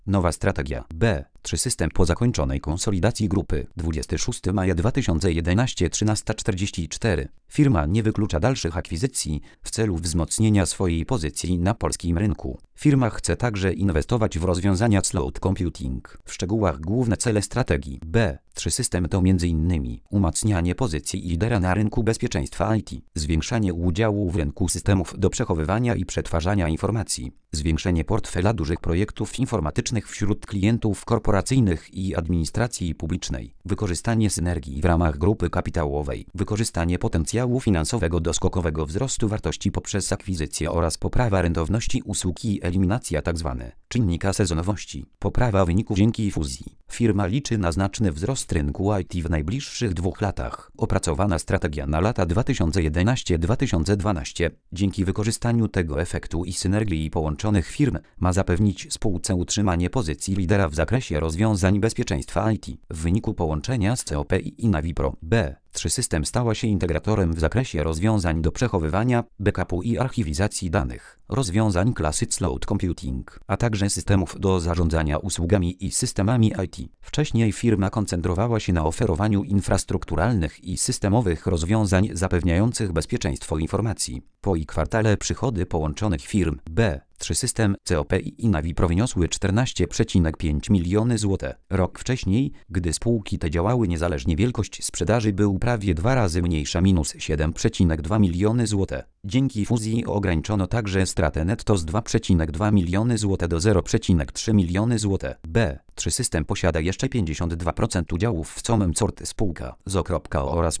Nowa strategia. B3 System po zakończonej konsolidacji grupy. 26 maja 2011 13:44. Firma nie wyklucza dalszych akwizycji w celu wzmocnienia swojej pozycji na polskim rynku. Firma chce także inwestować w rozwiązania cloud computing. W szczegółach główne cele strategii B3 System to m.in. umacnianie pozycji lidera na rynku bezpieczeństwa IT, zwiększanie udziału w rynku systemów do przechowywania i przetwarzania informacji, zwiększenie portfela dużych projektów informatycznych wśród klientów korporacyjnych i administracji publicznej, wykorzystanie synergii w ramach grupy kapitałowej, wykorzystanie potencjału finansowego do skokowego wzrostu wartości poprzez akwizycję oraz poprawa rentowności usług i eliminacja tzw. czynnika sezonowości, poprawa wyników dzięki fuzji. Firma liczy na znaczny wzrost rynku IT w najbliższych 2 latach. Opracowana strategia na lata 2011-2012 dzięki wykorzystaniu tego efektu i synergii połączonych firm ma zapewnić spółce utrzymanie pozycji lidera w zakresie rozwiązań bezpieczeństwa IT. W wyniku połączenia z COP i Navipro B3 System stała się integratorem w zakresie rozwiązań do przechowywania, backupu i archiwizacji danych, rozwiązań klasy cloud computing, a także systemów do zarządzania usługami i systemami IT. Wcześniej firma koncentrowała się na oferowaniu infrastrukturalnych i systemowych rozwiązań zapewniających bezpieczeństwo informacji. Po kwartale przychody połączonych firm B3 System, COP i Navipro wyniosły 14,5 miliony zł. Rok wcześniej, gdy spółki te działały niezależnie, wielkość sprzedaży był prawie 2 razy mniejsza, minus 7,2 miliony zł. Dzięki fuzji ograniczono także stratę netto z 2,2 miliony zł do 0,3 miliony zł. B3 System posiada jeszcze 52% udziałów w COMM spółka ZO.o oraz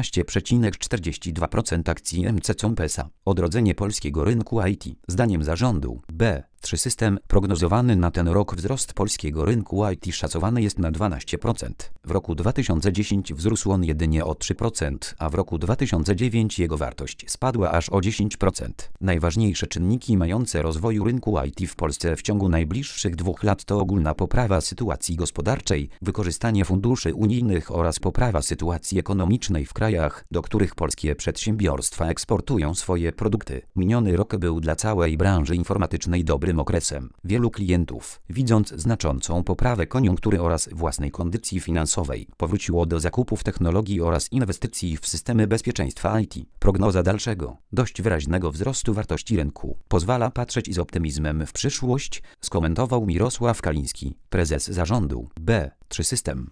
15,42% akcji MC COMP SA. Odrodzenie polskiego rynku IT. Zdaniem zarządu B3 System prognozowany na ten rok wzrost polskiego rynku IT szacowany jest na 12%. W roku 2010 wzrósł on jedynie o 3%, a w roku 2009 jego wartość spadła aż o 10%. Najważniejsze czynniki mające rozwoju rynku IT w Polsce w ciągu najbliższych 2 lat to ogólna poprawa sytuacji gospodarczej, wykorzystanie funduszy unijnych oraz poprawa sytuacji ekonomicznej w krajach, do których polskie przedsiębiorstwa eksportują swoje produkty. Miniony rok był dla całej branży informatycznej dobrym okresem. Wielu klientów, widząc znaczącą poprawę koniunktury oraz własnej kondycji finansowej, powróciło do zakupów technologii oraz inwestycji w systemy bezpieczeństwa IT. Prognoza dalszego, dość wyraźnego wzrostu wartości rynku pozwala patrzeć z optymizmem w przyszłość, skomentował Mirosław Kaliński, prezes zarządu B3 System.